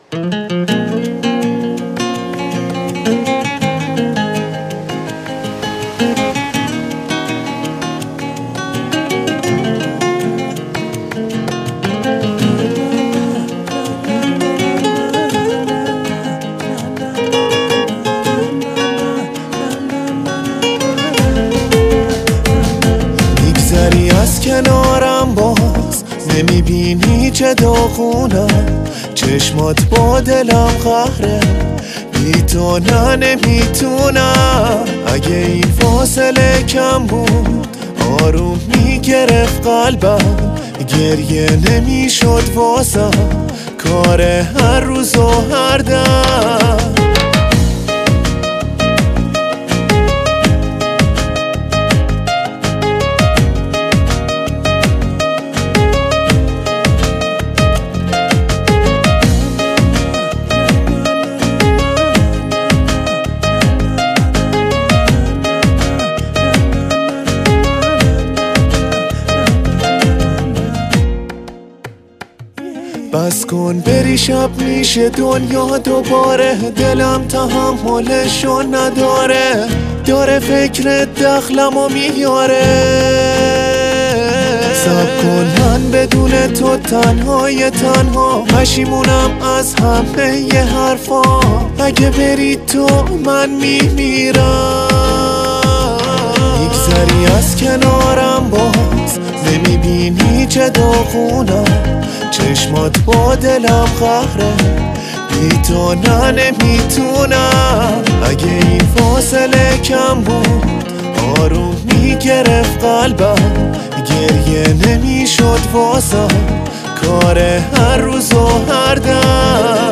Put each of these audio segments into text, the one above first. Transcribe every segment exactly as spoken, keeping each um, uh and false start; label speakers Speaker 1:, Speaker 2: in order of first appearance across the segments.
Speaker 1: میگذری از کنارم باز نمیبینی چه داغونم، چشمات با دلم قهره، بی تو نه نمیتونم. اگه این فاصله کم بود آروم میگرفت قلبم، گریه نمیشد واسم کار هر روز و هر دم. بس کن بری شب میشه دنیا دوباره، دلم تحملشو نداره، داره فکرت دخلمو میاره. صبر کن من بدون تو تنهای تنها، پشیمونم از همه ی حرفا، اگه بری تو من میمیرم. میگذری از کنارم باز نمیبینی چه داغونم، چشمات با دلم قهره، بی تو نه نمیتونم. اگه این فاصله کم بود آروم میگرفت قلبم، گریه نمیشد واسم کار هر روز و هر دم.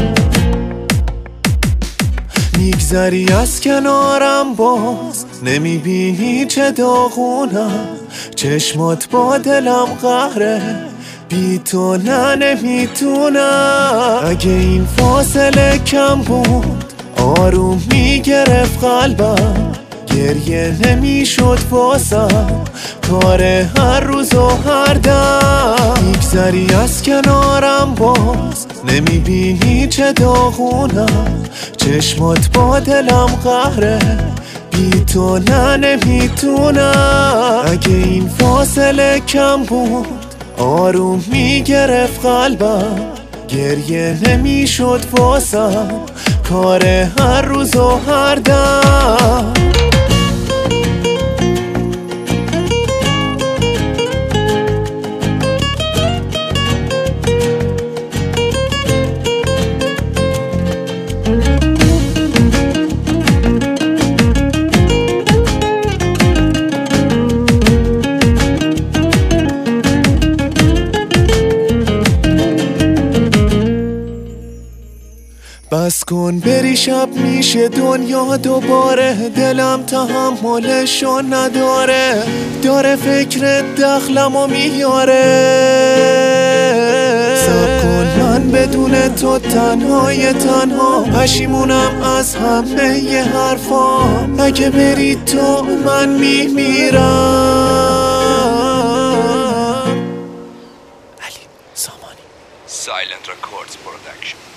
Speaker 1: میگذری از کنارم باز نمیبینی چه داغونم، چشمات با دلم قهره، بی تو نه نمیتونم. اگه این فاصله کم بود آروم میگرفت قلبم، گریه نمیشد واسم کار هر روز و هر دم. میگذری از کنارم باز نمیبینی چه داغونم، چشمات با دلم قهره، بی تو نه نمیتونم. اگه این فاصله کم بود آروم میگرفت قلبم، گریه نمیشد واسم کار هر روز و هر دم. بس کن بری شب میشه دنیا دوباره، دلم تحملشو نداره، داره فکرت دخلمو میاره. صبر کن من بدون تو تنهای تنها، پشیمونم از همه ی حرفا، اگه بری تو من میمیرم.
Speaker 2: علی سامانی. Silent Records Production.